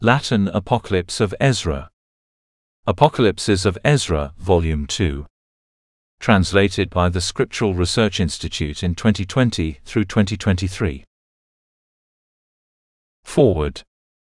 Latin Apocalypse of Ezra. Apocalypses of Ezra, Volume 2. Translated by the Scriptural Research Institute in 2020 through 2023. Forward.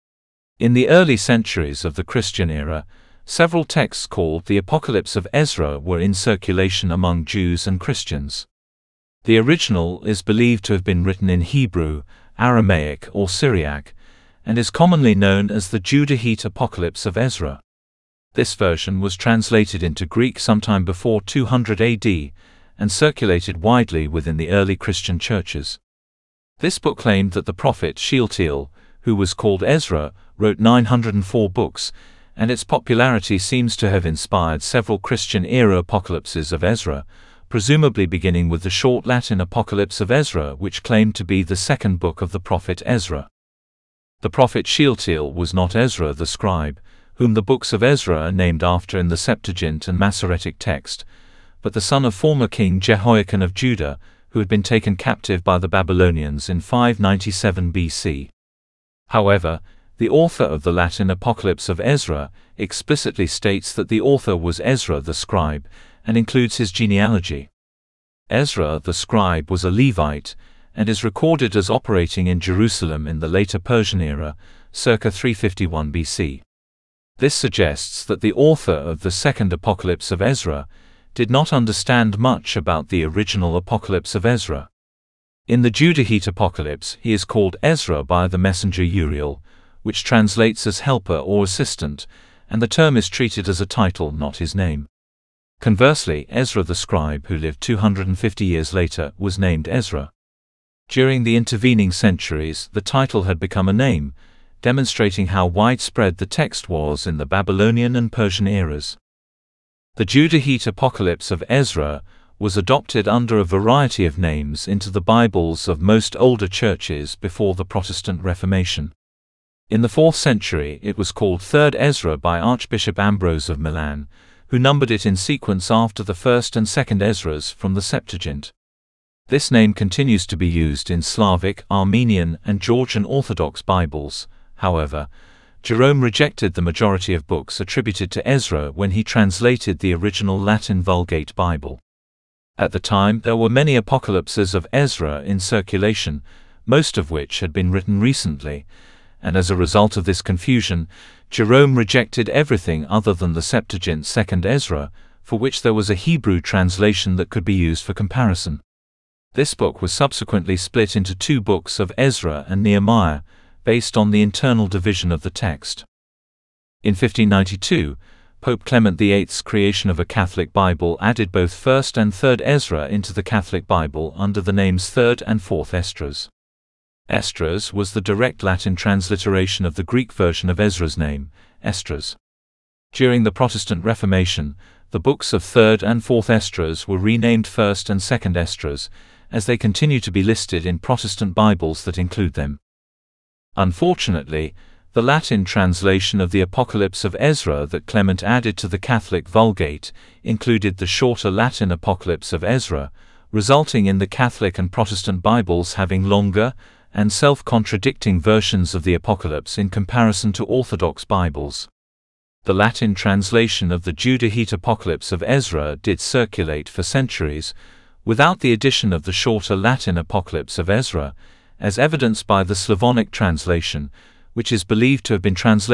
In the early centuries of the Christian era, several texts called the Apocalypse of Ezra were in circulation among Jews and Christians. The original is believed to have been written in Hebrew, Aramaic, or Syriac, and is commonly known as the Judahite Apocalypse of Ezra. This version was translated into Greek sometime before 200 AD and circulated widely within the early Christian churches. This book claimed that the prophet Shealtiel, who was called Ezra, wrote 904 books, and its popularity seems to have inspired several Christian-era apocalypses of Ezra, presumably beginning with the short Latin Apocalypse of Ezra, which claimed to be the second book of the prophet Ezra. The prophet Shealtiel was not Ezra the scribe, whom the books of Ezra are named after in the Septuagint and Masoretic text, but the son of former king Jehoiakim of Judah, who had been taken captive by the Babylonians in 597 BC. However, the author of the Latin Apocalypse of Ezra explicitly states that the author was Ezra the scribe, and includes his genealogy. Ezra the scribe was a Levite, and is recorded as operating in Jerusalem in the later Persian era, circa 351 BC. This suggests that the author of the second Apocalypse of Ezra did not understand much about the original Apocalypse of Ezra. In the Judahite Apocalypse, he is called Ezra by the messenger Uriel, which translates as helper or assistant, and the term is treated as a title, not his name. Conversely, Ezra the scribe, who lived 250 years later, was named Ezra. During the intervening centuries, the title had become a name, demonstrating how widespread the text was in the Babylonian and Persian eras. The Judahite Apocalypse of Ezra was adopted under a variety of names into the Bibles of most older churches before the Protestant Reformation. In the 4th century, it was called 3rd Ezra by Archbishop Ambrose of Milan, who numbered it in sequence after the 1st and 2nd Ezras from the Septuagint. This name continues to be used in Slavic, Armenian, and Georgian Orthodox Bibles. However, Jerome rejected the majority of books attributed to Ezra when he translated the original Latin Vulgate Bible. At the time, there were many apocalypses of Ezra in circulation, most of which had been written recently, and as a result of this confusion, Jerome rejected everything other than the Septuagint 2nd Ezra, for which there was a Hebrew translation that could be used for comparison. This book was subsequently split into 2 books of Ezra and Nehemiah, based on the internal division of the text. In 1592, Pope Clement VIII's creation of a Catholic Bible added both 1st and 3rd Ezra into the Catholic Bible under the names 3rd and 4th Esdras. Esdras was the direct Latin transliteration of the Greek version of Ezra's name, Esdras. During the Protestant Reformation, the books of 3rd and 4th Esdras were renamed 1st and 2nd Esdras, as they continue to be listed in Protestant Bibles that include them. Unfortunately, the Latin translation of the Apocalypse of Ezra that Clement added to the Catholic Vulgate included the shorter Latin Apocalypse of Ezra, resulting in the Catholic and Protestant Bibles having longer and self-contradicting versions of the Apocalypse in comparison to Orthodox Bibles. The Latin translation of the Judahite Apocalypse of Ezra did circulate for centuries, without the addition of the shorter Latin Apocalypse of Ezra, as evidenced by the Slavonic translation, which is believed to have been translated